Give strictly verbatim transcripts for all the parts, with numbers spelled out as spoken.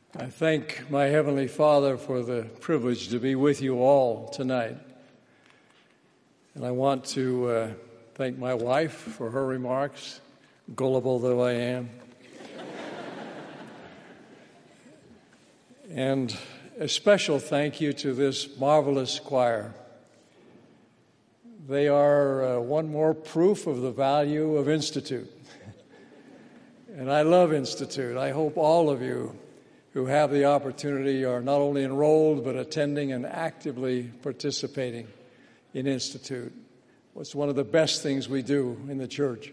I thank my Heavenly Father for the privilege to be with you all tonight. And I want to uh, thank my wife for her remarks, gullible though I am. And a special thank you to this marvelous choir. They are uh, one more proof of the value of Institute. And I love Institute. I hope all of you who have the opportunity are not only enrolled but attending and actively participating in Institute. It's one of the best things we do in the church.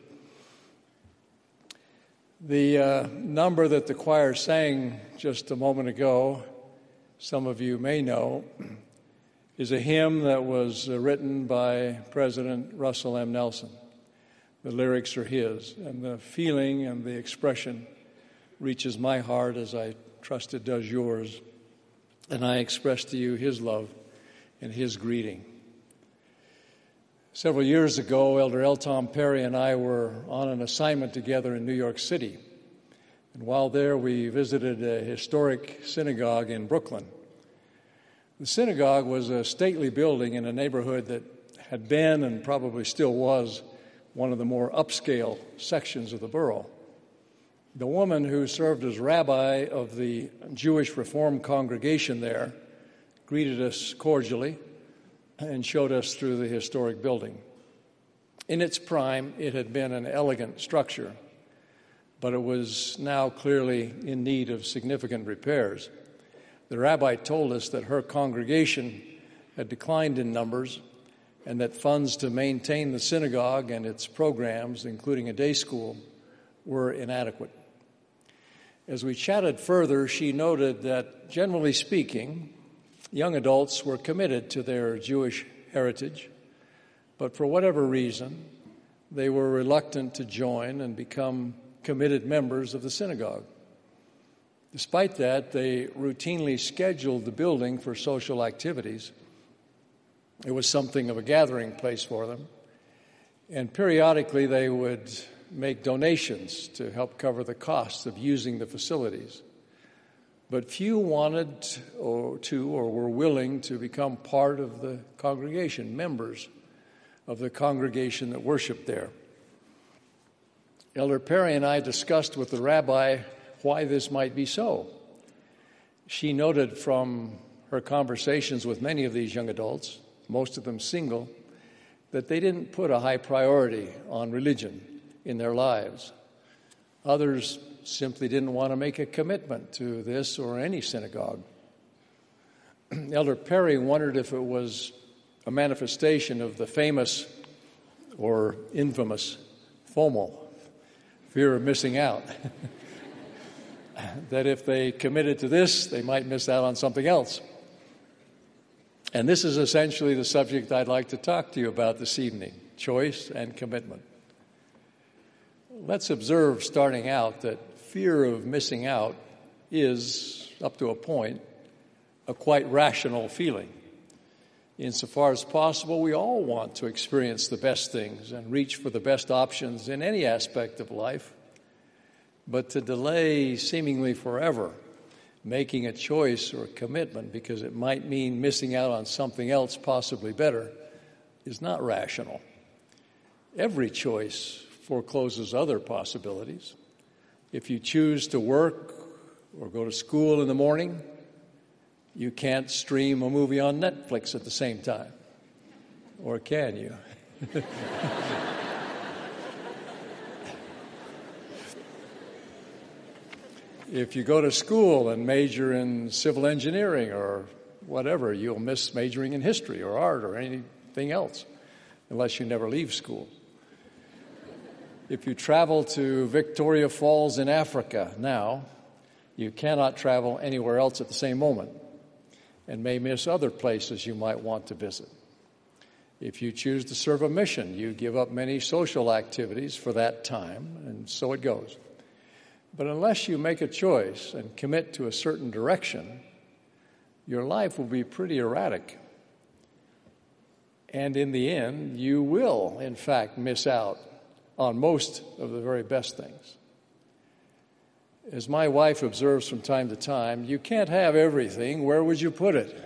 The uh, number that the choir sang just a moment ago, some of you may know, is a hymn that was uh, written by President Russell M. Nelson. The lyrics are his, and the feeling and the expression reaches my heart as I trust it does yours. And I express to you his love and his greeting. Several years ago, Elder L. Tom Perry and I were on an assignment together in New York City. And while there, we visited a historic synagogue in Brooklyn. The synagogue was a stately building in a neighborhood that had been and probably still was one of the more upscale sections of the borough. The woman who served as rabbi of the Jewish Reform congregation there greeted us cordially and showed us through the historic building. In its prime, it had been an elegant structure, but it was now clearly in need of significant repairs. The rabbi told us that her congregation had declined in numbers and that funds to maintain the synagogue and its programs, including a day school, were inadequate. As we chatted further, she noted that, generally speaking, young adults were committed to their Jewish heritage, but for whatever reason, they were reluctant to join and become committed members of the synagogue. Despite that, they routinely scheduled the building for social activities. It was something of a gathering place for them, and periodically they would make donations to help cover the costs of using the facilities. But few wanted or to or were willing to become part of the congregation, members of the congregation that worshiped there. Elder Perry and I discussed with the rabbi why this might be so. She noted from her conversations with many of these young adults, most of them single, that they didn't put a high priority on religion in their lives. Others simply didn't want to make a commitment to this or any synagogue. Elder Perry wondered if it was a manifestation of the famous or infamous FOMO, fear of missing out, that if they committed to this, they might miss out on something else. And this is essentially the subject I'd like to talk to you about this evening, choice and commitment. Let's observe, starting out, that fear of missing out is, up to a point, a quite rational feeling. Insofar as possible, we all want to experience the best things and reach for the best options in any aspect of life. But to delay seemingly forever making a choice or a commitment because it might mean missing out on something else possibly better is not rational. Every choice forecloses other possibilities. If you choose to work or go to school in the morning, you can't stream a movie on Netflix at the same time. Or can you? If you go to school and major in civil engineering or whatever, you'll miss majoring in history or art or anything else unless you never leave school. If you travel to Victoria Falls in Africa now, you cannot travel anywhere else at the same moment and may miss other places you might want to visit. If you choose to serve a mission, you give up many social activities for that time, and so it goes. But unless you make a choice and commit to a certain direction, your life will be pretty erratic. And in the end, you will, in fact, miss out on most of the very best things. As my wife observes from time to time, you can't have everything. Where would you put it?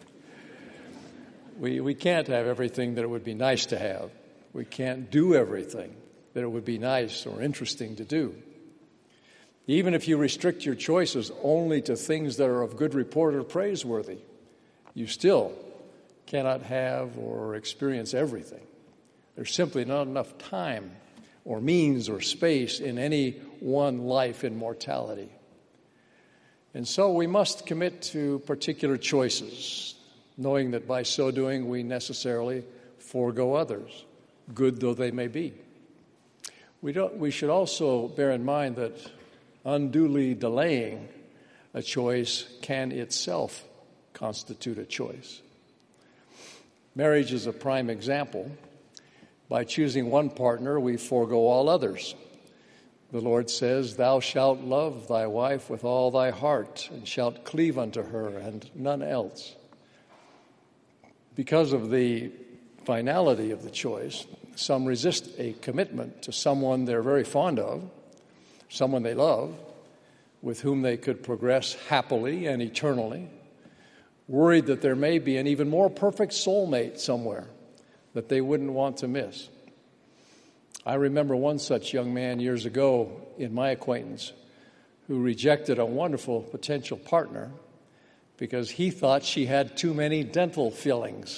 we, we can't have everything that it would be nice to have. We can't do everything that it would be nice or interesting to do. Even if you restrict your choices only to things that are of good report or praiseworthy, you still cannot have or experience everything. There's simply not enough time or means or space in any one life in mortality. And so we must commit to particular choices, knowing that by so doing we necessarily forego others, good though they may be. We don't, we should also bear in mind that unduly delaying a choice can itself constitute a choice. Marriage is a prime example. By choosing one partner, we forego all others. The Lord says, "Thou shalt love thy wife with all thy heart, and shalt cleave unto her, and none else." Because of the finality of the choice, some resist a commitment to someone they're very fond of, someone they love, with whom they could progress happily and eternally, worried that there may be an even more perfect soulmate somewhere that they wouldn't want to miss. I remember one such young man years ago in my acquaintance who rejected a wonderful potential partner because he thought she had too many dental fillings.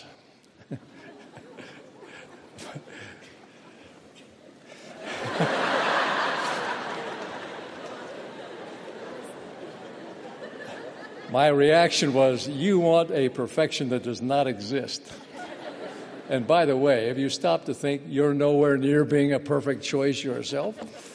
My reaction was, you want a perfection that does not exist. And by the way, have you stopped to think you're nowhere near being a perfect choice yourself?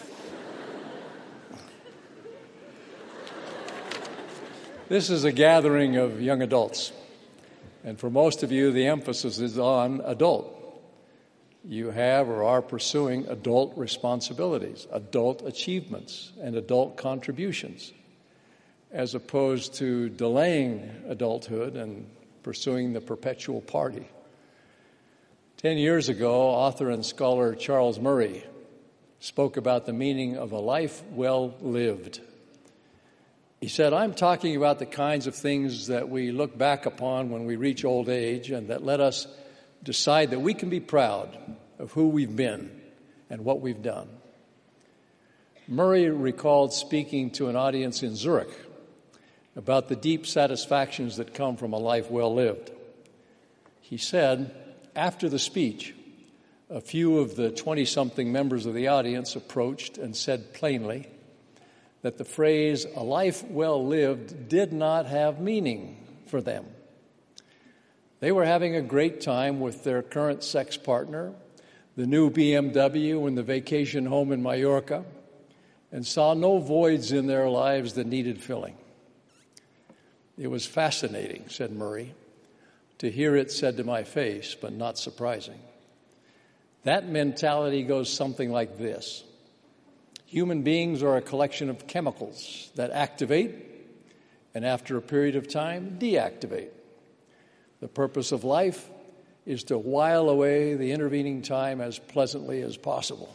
This is a gathering of young adults. And for most of you, the emphasis is on adult. You have or are pursuing adult responsibilities, adult achievements, and adult contributions, as opposed to delaying adulthood and pursuing the perpetual party. Ten years ago, author and scholar Charles Murray spoke about the meaning of a life well lived. He said, "I'm talking about the kinds of things that we look back upon when we reach old age and that let us decide that we can be proud of who we've been and what we've done." Murray recalled speaking to an audience in Zurich about the deep satisfactions that come from a life well lived. He said, after the speech, a few of the twenty-something members of the audience approached and said plainly that the phrase, "a life well lived," did not have meaning for them. They were having a great time with their current sex partner, the new B M W, and the vacation home in Mallorca, and saw no voids in their lives that needed filling. It was fascinating, said Murray, to hear it said to my face, but not surprising. That mentality goes something like this. Human beings are a collection of chemicals that activate and after a period of time deactivate. The purpose of life is to while away the intervening time as pleasantly as possible.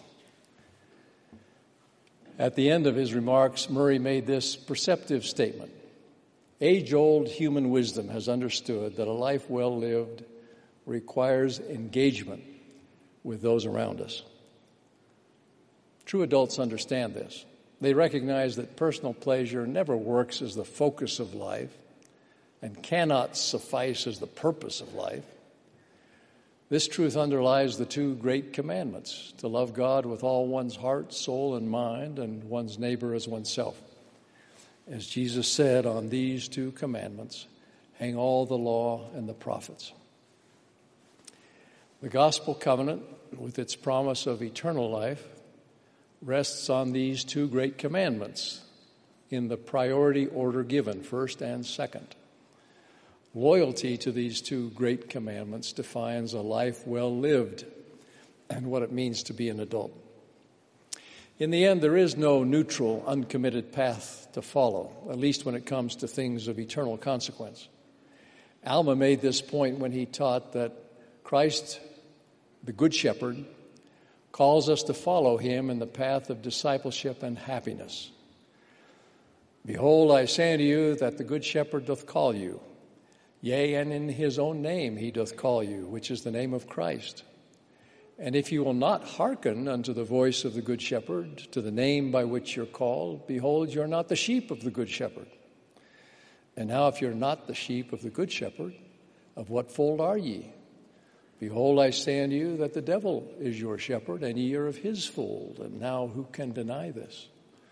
At the end of his remarks, Murray made this perceptive statement. Age-old human wisdom has understood that a life well lived requires engagement with those around us. True adults understand this. They recognize that personal pleasure never works as the focus of life and cannot suffice as the purpose of life. This truth underlies the two great commandments, to love God with all one's heart, soul, and mind, and one's neighbor as oneself. As Jesus said, on these two commandments hang all the law and the prophets. The gospel covenant, with its promise of eternal life, rests on these two great commandments in the priority order given, first and second. Loyalty to these two great commandments defines a life well lived and what it means to be an adult. In the end, there is no neutral, uncommitted path to follow, at least when it comes to things of eternal consequence. Alma made this point when he taught that Christ, the Good Shepherd, calls us to follow him in the path of discipleship and happiness. Behold, I say unto you that the good shepherd doth call you. Yea, and in his own name he doth call you, which is the name of Christ. And if you will not hearken unto the voice of the good shepherd, to the name by which you're called, behold, you're not the sheep of the good shepherd. And now if you're not the sheep of the good shepherd, of what fold are ye? Behold, I say unto you that the devil is your shepherd, and ye are of his fold. And now who can deny this?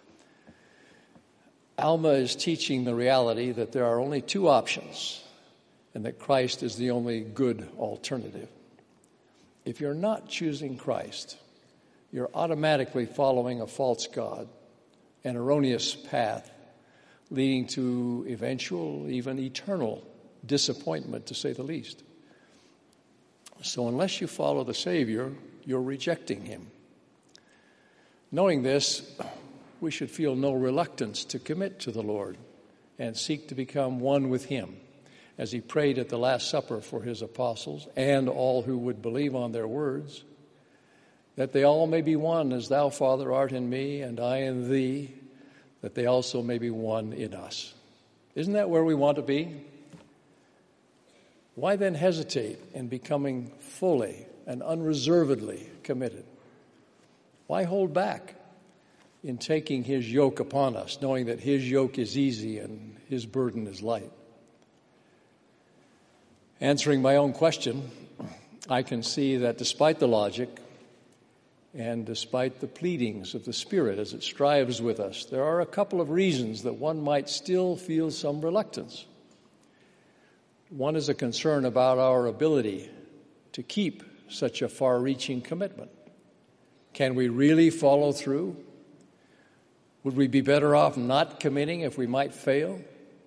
Alma is teaching the reality that there are only two options, and that Christ is the only good alternative. If you're not choosing Christ, you're automatically following a false god, an erroneous path, leading to eventual, even eternal disappointment, to say the least. So unless you follow the Savior, you're rejecting him. Knowing this, we should feel no reluctance to commit to the Lord and seek to become one with him, as he prayed at the Last Supper for his apostles and all who would believe on their words, that they all may be one, as thou, Father, art in me and I in thee, that they also may be one in us. Isn't that where we want to be? Why then hesitate in becoming fully and unreservedly committed? Why hold back in taking his yoke upon us, knowing that his yoke is easy and his burden is light? Answering my own question, I can see that despite the logic and despite the pleadings of the Spirit as it strives with us, there are a couple of reasons that one might still feel some reluctance. One is a concern about our ability to keep such a far-reaching commitment. Can we really follow through? Would we be better off not committing if we might fail?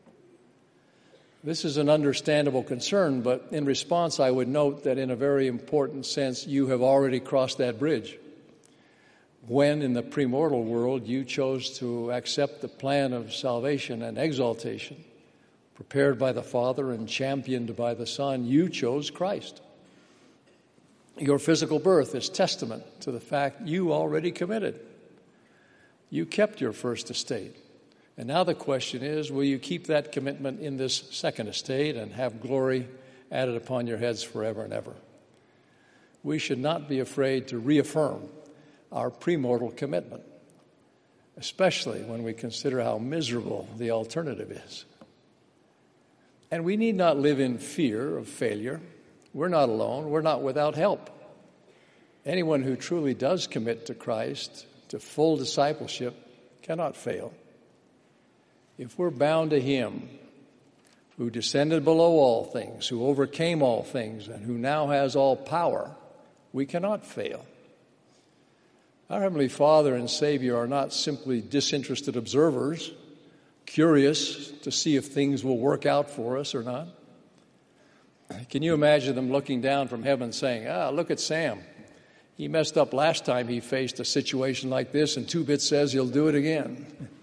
This is an understandable concern, but in response, I would note that in a very important sense, you have already crossed that bridge. When in the premortal world you chose to accept the plan of salvation and exaltation, prepared by the Father and championed by the Son, you chose Christ. Your physical birth is testament to the fact you already committed. You kept your first estate. And now the question is, will you keep that commitment in this second estate and have glory added upon your heads forever and ever? We should not be afraid to reaffirm our premortal commitment, especially when we consider how miserable the alternative is. And we need not live in fear of failure. We're not alone. We're not without help. Anyone who truly does commit to Christ, to full discipleship, cannot fail. If we're bound to him, who descended below all things, who overcame all things, and who now has all power, we cannot fail. Our Heavenly Father and Savior are not simply disinterested observers, curious to see if things will work out for us or not. Can you imagine them looking down from heaven saying, ah, look at Sam. He messed up last time he faced a situation like this, and Two-Bit says he'll do it again.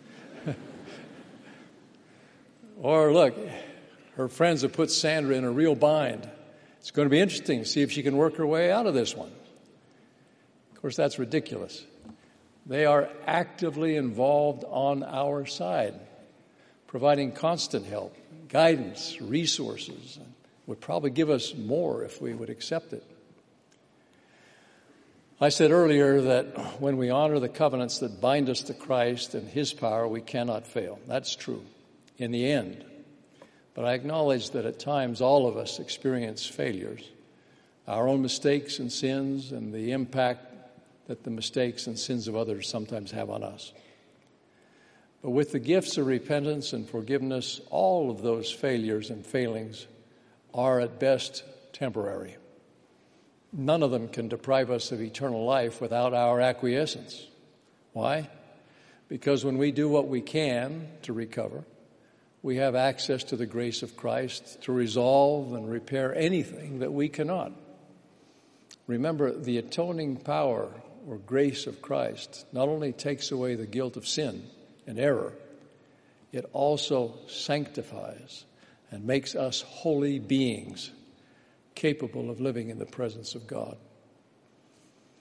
Or look, her friends have put Sandra in a real bind. It's going to be interesting to see if she can work her way out of this one. Of course, that's ridiculous. They are actively involved on our side, providing constant help, guidance, resources, and would probably give us more if we would accept it. I said earlier that when we honor the covenants that bind us to Christ and his power, we cannot fail. That's true in the end. But I acknowledge that at times all of us experience failures, our own mistakes and sins, and the impact that the mistakes and sins of others sometimes have on us. But with the gifts of repentance and forgiveness, all of those failures and failings are at best temporary. None of them can deprive us of eternal life without our acquiescence. Why? Because when we do what we can to recover, we have access to the grace of Christ to resolve and repair anything that we cannot. Remember, the atoning power or grace of Christ not only takes away the guilt of sin and error, it also sanctifies and makes us holy beings capable of living in the presence of God.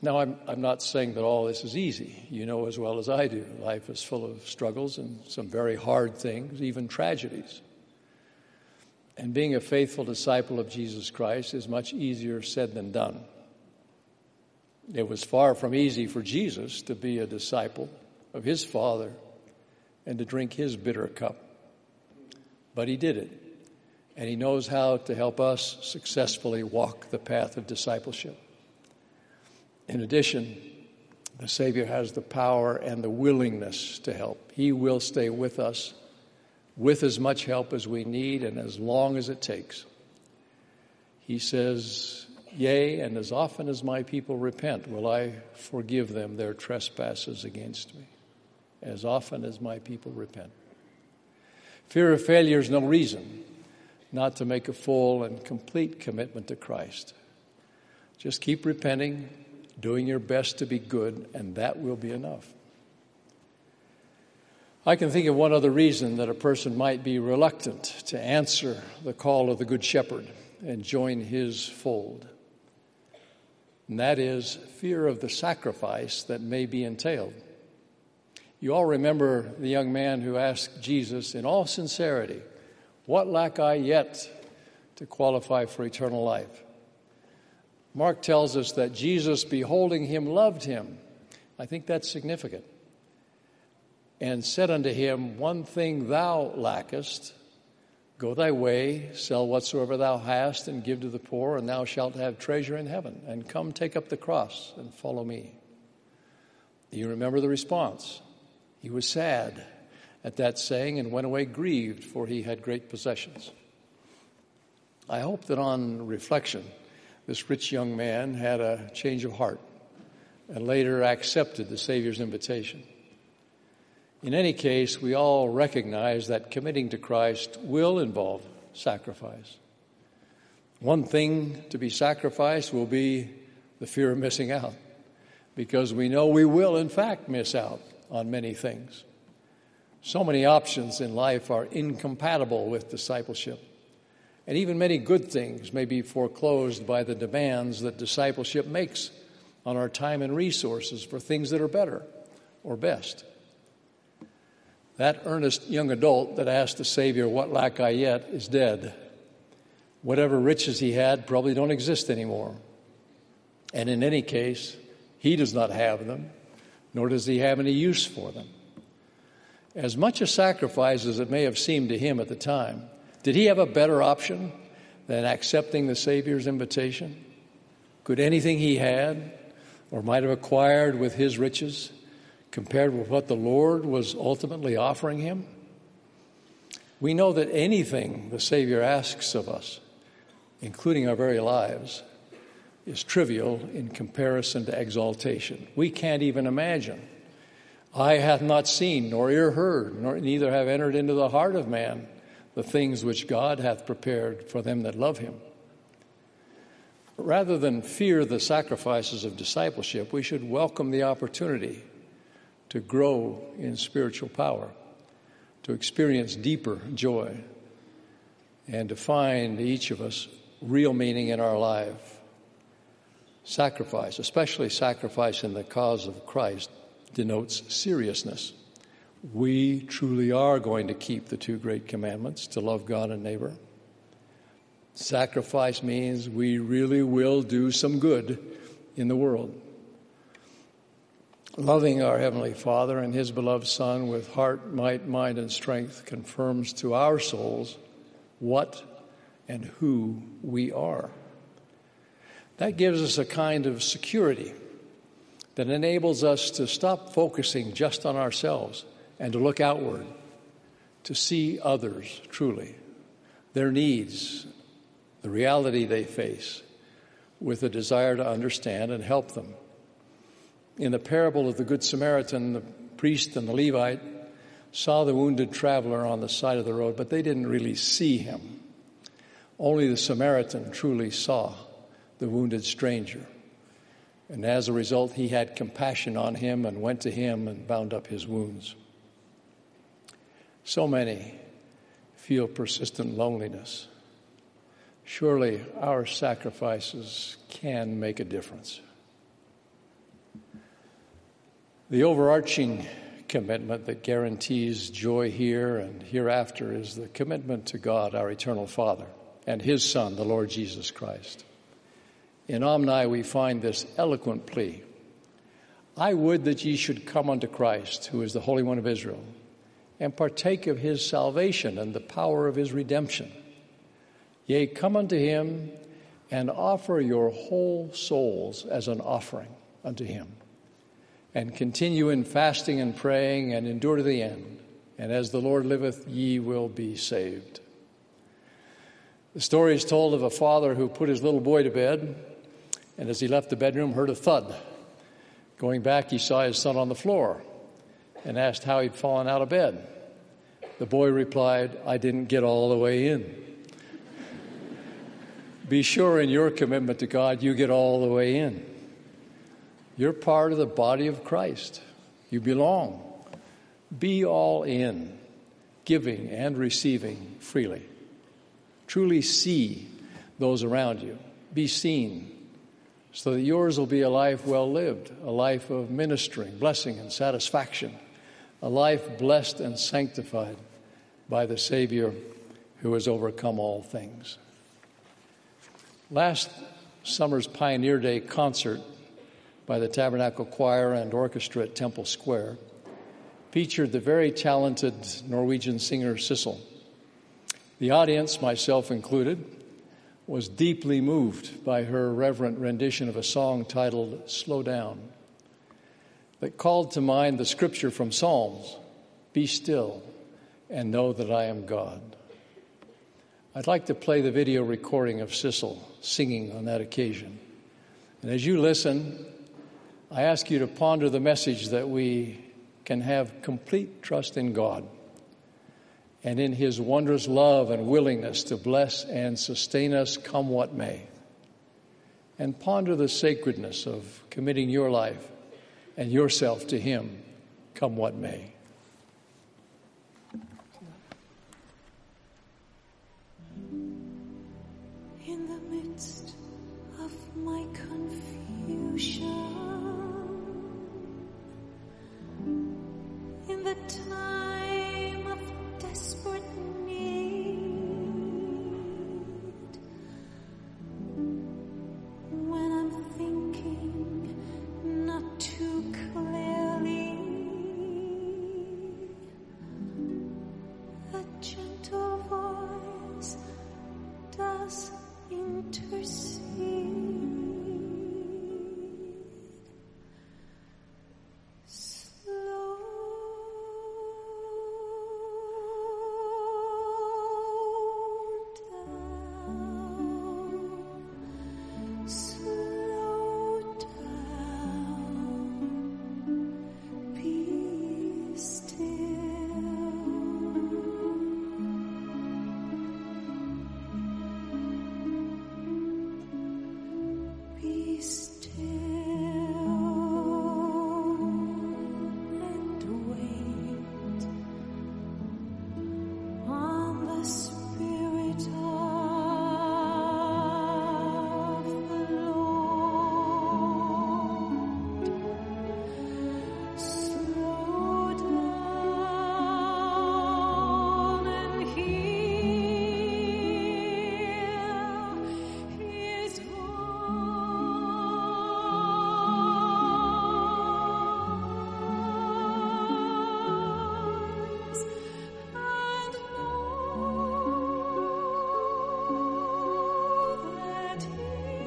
Now, I'm, I'm not saying that all this is easy. You know as well as I do, life is full of struggles and some very hard things, even tragedies. And being a faithful disciple of Jesus Christ is much easier said than done. It was far from easy for Jesus to be a disciple of his Father and to drink his bitter cup. But he did it, and he knows how to help us successfully walk the path of discipleship. In addition, the Savior has the power and the willingness to help. He will stay with us with as much help as we need and as long as it takes. He says, "Yea, and as often as my people repent, will I forgive them their trespasses against me." As often as my people repent. Fear of failure is no reason not to make a full and complete commitment to Christ. Just keep repenting, doing your best to be good, and that will be enough. I can think of one other reason that a person might be reluctant to answer the call of the Good Shepherd and join his fold. And that is fear of the sacrifice that may be entailed. You all remember the young man who asked Jesus in all sincerity, "What lack I yet to qualify for eternal life?" Mark tells us that Jesus, beholding him, loved him. I think that's significant. And said unto him, "One thing thou lackest, go thy way, sell whatsoever thou hast, and give to the poor, and thou shalt have treasure in heaven. And come take up the cross and follow me." Do you remember the response? He was sad at that saying and went away grieved, for he had great possessions. I hope that on reflection, this rich young man had a change of heart and later accepted the Savior's invitation. In any case, we all recognize that committing to Christ will involve sacrifice. One thing to be sacrificed will be the fear of missing out, because we know we will, in fact, miss out on many things. So many options in life are incompatible with discipleship. And even many good things may be foreclosed by the demands that discipleship makes on our time and resources for things that are better or best. That earnest young adult that asked the Savior, "What lack I yet?" is dead. Whatever riches he had probably don't exist anymore. And in any case, he does not have them, nor does he have any use for them. As much a sacrifice as it may have seemed to him at the time, did he have a better option than accepting the Savior's invitation? Could anything he had or might have acquired with his riches compared with what the Lord was ultimately offering him? We know that anything the Savior asks of us, including our very lives, is trivial in comparison to exaltation. We can't even imagine. Eye hath not seen, nor ear heard, nor neither have entered into the heart of man the things which God hath prepared for them that love him. Rather than fear the sacrifices of discipleship, we should welcome the opportunity to grow in spiritual power, to experience deeper joy, and to find each of us real meaning in our life. Sacrifice, especially sacrifice in the cause of Christ, denotes seriousness. We truly are going to keep the two great commandments, to love God and neighbor. Sacrifice means we really will do some good in the world. Loving our Heavenly Father and His beloved Son with heart, might, mind, and strength confirms to our souls what and who we are. That gives us a kind of security that enables us to stop focusing just on ourselves and to look outward, to see others truly, their needs, the reality they face, with a desire to understand and help them. In the parable of the Good Samaritan, the priest and the Levite saw the wounded traveler on the side of the road, but they didn't really see him. Only the Samaritan truly saw the wounded stranger. And as a result, he had compassion on him and went to him and bound up his wounds. So many feel persistent loneliness. Surely our sacrifices can make a difference. The overarching commitment that guarantees joy here and hereafter is the commitment to God, our eternal Father, and His Son, the Lord Jesus Christ. In Omni we find this eloquent plea: I would that ye should come unto Christ, who is the Holy One of Israel, and partake of His salvation and the power of His redemption. Yea, come unto Him and offer your whole souls as an offering unto Him, and continue in fasting and praying, and endure to the end. And as the Lord liveth, ye will be saved. The story is told of a father who put his little boy to bed, and as he left the bedroom, heard a thud. Going back, he saw his son on the floor and asked how he'd fallen out of bed. The boy replied, I didn't get all the way in. Be sure in your commitment to God, you get all the way in. You're part of the body of Christ. You belong. Be all in, giving and receiving freely. Truly see those around you. Be seen, so that yours will be a life well lived, a life of ministering, blessing, and satisfaction, a life blessed and sanctified by the Savior who has overcome all things. Last summer's Pioneer Day concert by the Tabernacle Choir and Orchestra at Temple Square featured the very talented Norwegian singer Sissel. The audience, myself included, was deeply moved by her reverent rendition of a song titled Slow Down, that called to mind the scripture from Psalms, Be still and know that I am God. I'd like to play the video recording of Sissel singing on that occasion. And as you listen, I ask you to ponder the message that we can have complete trust in God and in His wondrous love and willingness to bless and sustain us come what may. And ponder the sacredness of committing your life and yourself to Him come what may. In the midst of my confusion, in the time of desperate need, when I'm thinking not too clearly, a gentle voice does intercede. Slow down, slow down, be still. Be still and wait on the Spirit of the Lord. Slow down and hear His voice, and know that He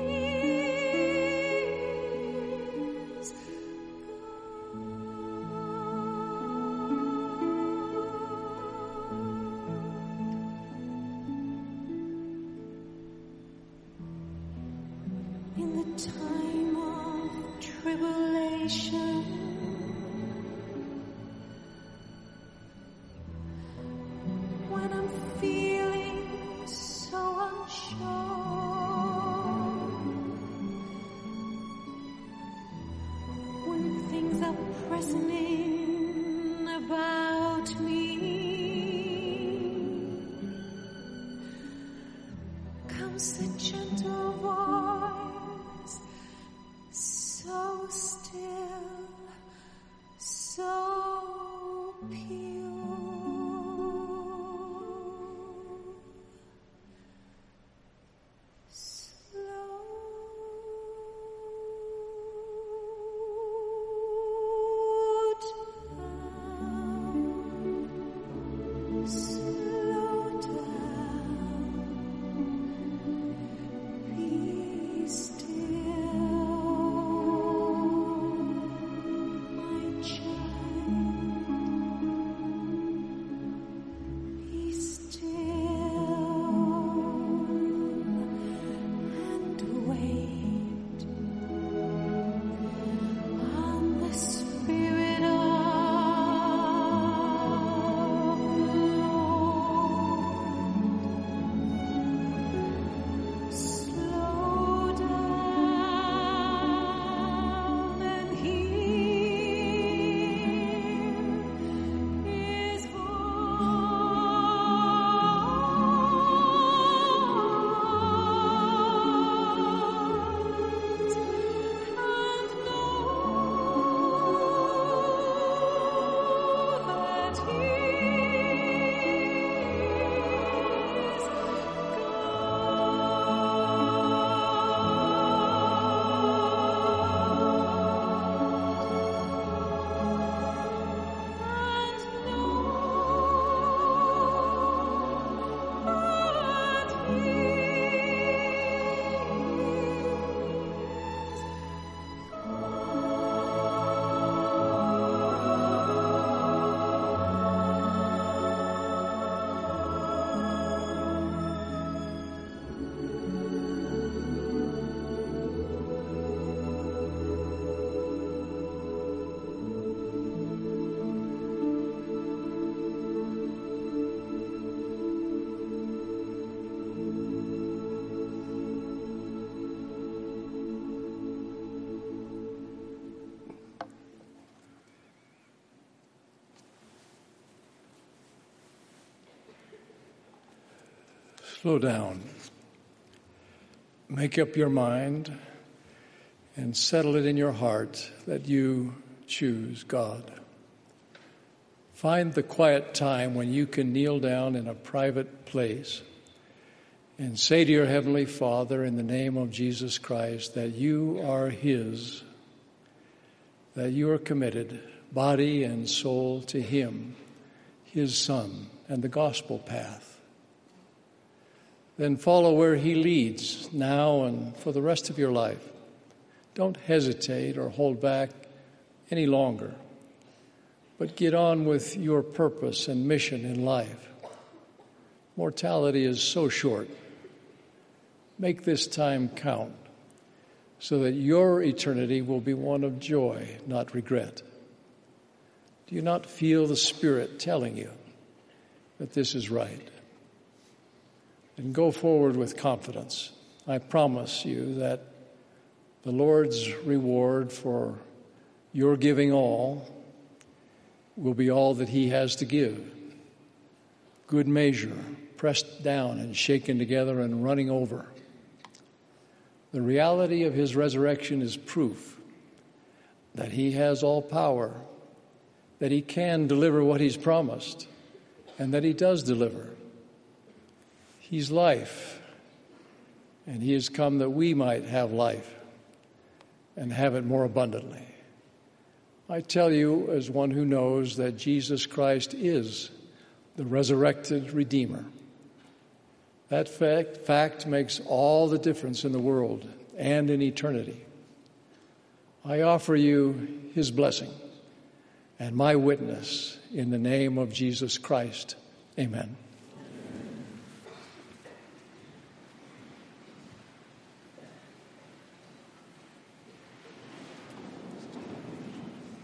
is God. In the time of tribulation, when I'm feeling so unsure, when things are pressing in about me, comes the gentle voice, so still, Slow down, be still, my child. Be still and wait on the Spirit of slow down and hear His voice and know that He Slow down. Make up your mind and settle it in your heart that you choose God. Find the quiet time when you can kneel down in a private place and say to your Heavenly Father in the name of Jesus Christ that you are His, that you are committed, body and soul, to Him, His Son, and the gospel path. Then follow where He leads now and for the rest of your life. Don't hesitate or hold back any longer, but get on with your purpose and mission in life. Mortality is so short. Make this time count so that your eternity will be one of joy, not regret. Do you not feel the Spirit telling you that this is right? And go forward with confidence. I promise you that the Lord's reward for your giving all will be all that He has to give. Good measure, pressed down and shaken together and running over. The reality of His resurrection is proof that He has all power, that He can deliver what He's promised, and that He does deliver. He's life, and He has come that we might have life and have it more abundantly. I tell you, as one who knows that Jesus Christ is the resurrected Redeemer, that fact, fact makes all the difference in the world and in eternity. I offer you His blessing and my witness in the name of Jesus Christ. Amen.